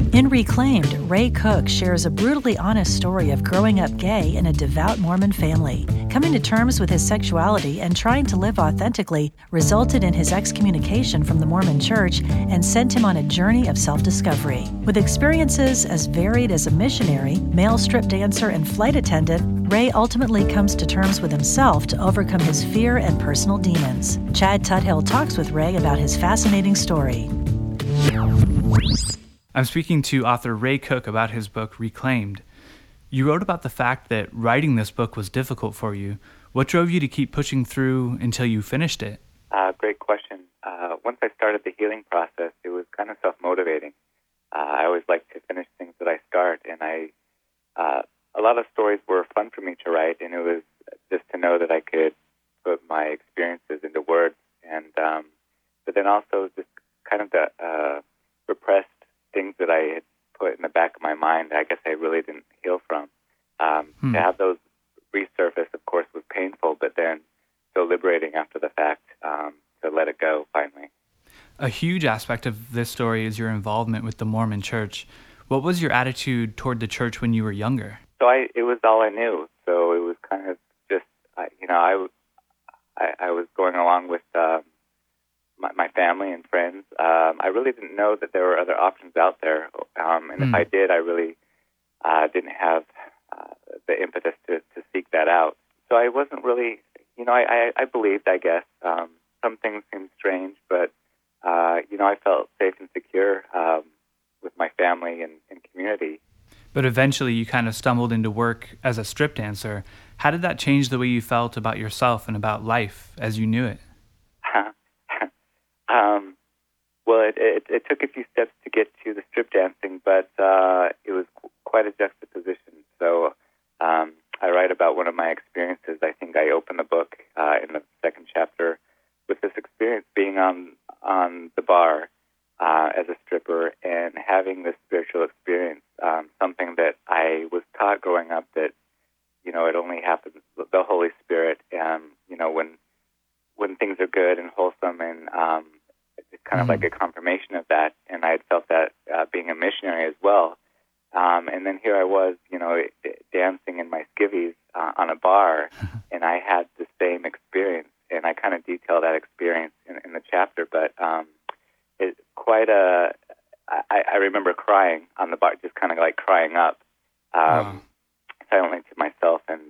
In Reclaimed, Ray Cook shares a brutally honest story of growing up gay in a devout Mormon family. Coming to terms with his sexuality and trying to live authentically resulted in his excommunication from the Mormon Church and sent him on a journey of self-discovery. With experiences as varied as a missionary, male strip dancer, and flight attendant, Ray ultimately comes to terms with himself to overcome his fear and personal demons. Chad Tuthill talks with Ray about his fascinating story. I'm speaking to author Ray Cook about his book, Reclaimed. You wrote about the fact that writing this book was difficult for you. What drove you to keep pushing through until you finished it? Great question. Once I started the healing process, it was kind of self-motivating. I always like to finish things that I start, and a lot of stories were fun for me to write, and it was just to know that I could put my experiences into words, and but then also just kind of the repressed things that I had put in the back of my mind, I guess I really didn't heal from. To have those resurface, of course, was painful, but then so liberating after the fact to let it go finally. A huge aspect of this story is your involvement with the Mormon Church. What was your attitude toward the church when you were younger? So it was all I knew. So it was kind of just, I was going along with my family and friends. I really didn't know that there were other options out there. And if I did, I really didn't have the impetus to seek that out. So I wasn't really, I believed, I guess. Some things seemed strange, but, I felt safe and secure with my family and community. But eventually you kind of stumbled into work as a strip dancer. How did that change the way you felt about yourself and about life as you knew it? Well, it took a few steps to get to the strip dancing, but it was quite a juxtaposition. So I write about one of my experiences. I think I open the book in the second chapter with this experience being on the bar as a stripper and having this spiritual experience, something that I was taught growing up that, it only happens with the Holy Spirit, and, when things are good and wholesome, and it's kind of like a confirmation of that, and I had felt that being a missionary as well. And then here I was, dancing in my skivvies on a bar, and I had the same experience, and I kind of detail that experience in the chapter, but it's quite I remember crying on the bar, just kind of like crying up silently to myself, and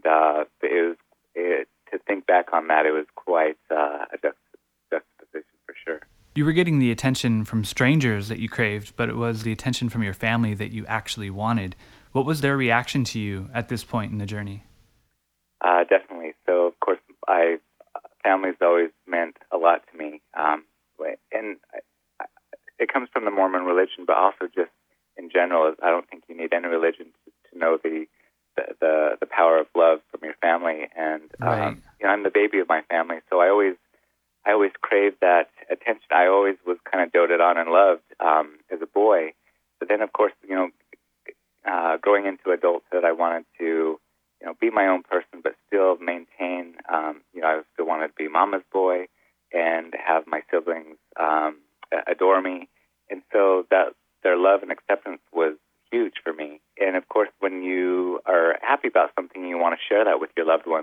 to think back on that, it was quite a juxtaposition for sure. You were getting the attention from strangers that you craved, but it was the attention from your family that you actually wanted. What was their reaction to you at this point in the journey? Definitely. So, of course, family's always meant a lot to me. And it comes from the Mormon religion, but also just in general, I don't think you need any religion to know the power of love from your family. And, right. I'm the baby of my family, so I always craved that attention. I always was kind of doted on and loved as a boy. But then, of course, growing into adulthood, I wanted to, be my own person, but still maintain, I still wanted to be mama's boy and have my siblings adore me. And so that their love and acceptance was huge for me. And, of course, when you are happy about something, you want to share that with your loved ones.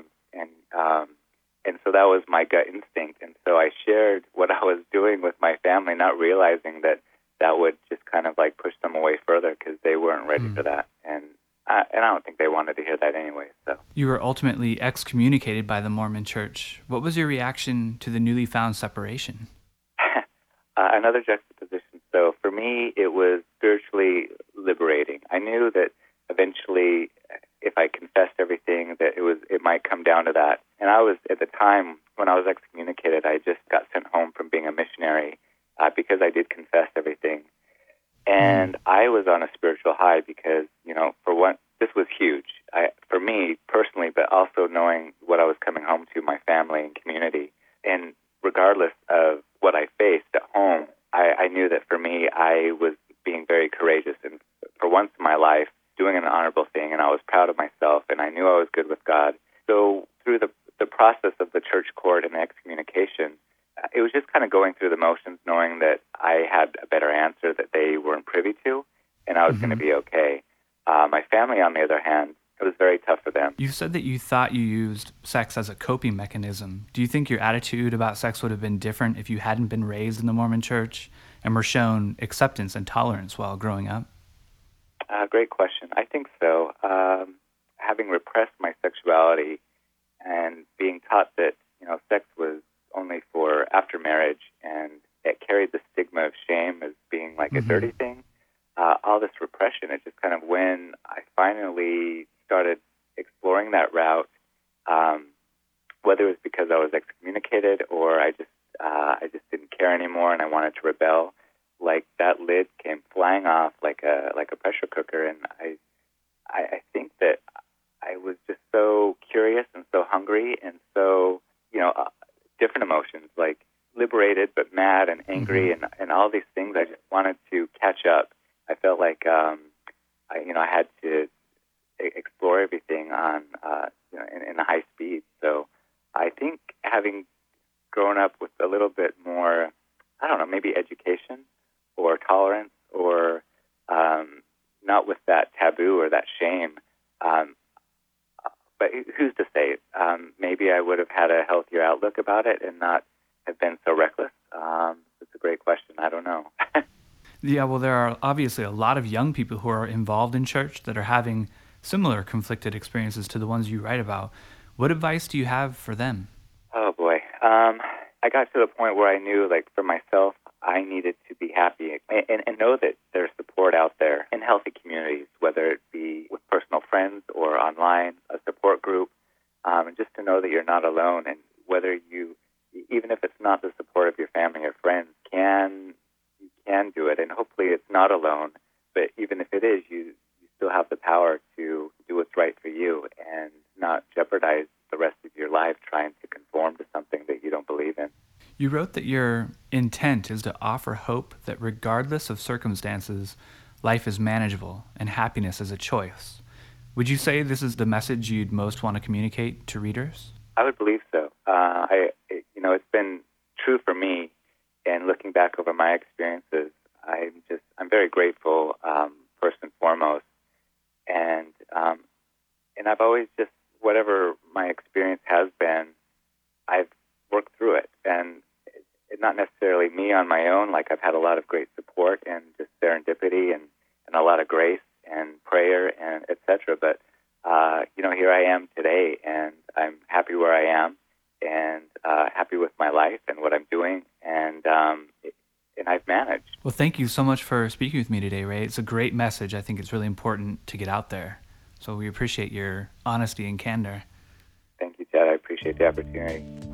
And so that was my gut instinct. And so I shared what I was doing with my family, not realizing that would just kind of like push them away further because they weren't ready for that. And I don't think they wanted to hear that anyway. So you were ultimately excommunicated by the Mormon Church. What was your reaction to the newly found separation? Another juxtaposition. So for me, it was spiritually liberating. I knew that eventually, if I confessed everything, that it might come down to that. And I was, at the time when I was excommunicated, I just got sent home from being a missionary because I did confess everything. And I was on a spiritual high because, for one, this was huge for me personally, but also knowing what I was coming home to, my family and community. And regardless of what I faced at home, I knew that for me, I was being very courageous. And for once in my life, doing an honorable thing, and I was proud of myself, and I knew I was good with God. So through the process of the church court and the excommunication, it was just kind of going through the motions, knowing that I had a better answer that they weren't privy to, and and I was going to be okay. My family, on the other hand, it was very tough for them. You said that you thought you used sex as a coping mechanism. Do you think your attitude about sex would have been different if you hadn't been raised in the Mormon Church and were shown acceptance and tolerance while growing up? Great question. I think so. Having repressed my sexuality and being taught that, sex was only for after marriage, and it carried the stigma of shame as being like a dirty thing. All this repression, it just kind of, when I finally started exploring that route, whether it was because I was excommunicated or I just didn't care anymore and I wanted to rebel, like that lid came flying off like a pressure cooker, and I think that I was just so curious and so hungry and so different emotions, like liberated but mad and angry and all these things. I just wanted to catch up. I felt like I had to explore everything on in a high speed. So I think having grown up with a little bit more, I don't know, maybe education or tolerance or not with that taboo or that shame. But who's to say? Maybe I would have had a healthier outlook about it and not have been so reckless. It's a great question. I don't know. Yeah, well, there are obviously a lot of young people who are involved in church that are having similar conflicted experiences to the ones you write about. What advice do you have for them? Oh, boy. I got to the point where I knew, like, for myself, I needed to be happy and know that there's support out there in healthy communities, whether it be with personal friends or online, a support group, and just to know that you're not alone, and whether you, even if it's not the support of your family or friends, you can do it, and hopefully it's not alone, but even if it is, you still have the power to do what's right for you and not jeopardize the rest of your life trying to conform to something that you don't believe in. You wrote that your intent is to offer hope that regardless of circumstances, life is manageable and happiness is a choice. Would you say this is the message you'd most want to communicate to readers? I would believe so. It's been true for me, and looking back over my experiences, I'm very grateful, first and foremost, and I've always just, whatever my experience has been, I've worked through it, and it's not necessarily me on my own. Like, I've had a lot of great support and just serendipity and a lot of grace and prayer and etc. But here I am today, and I'm happy where I am, and happy with my life and what I'm doing, and I've managed. Well, thank you so much for speaking with me today, Ray. It's a great message. I think it's really important to get out there. So we appreciate your honesty and candor. Thank you, Chad. I appreciate the opportunity.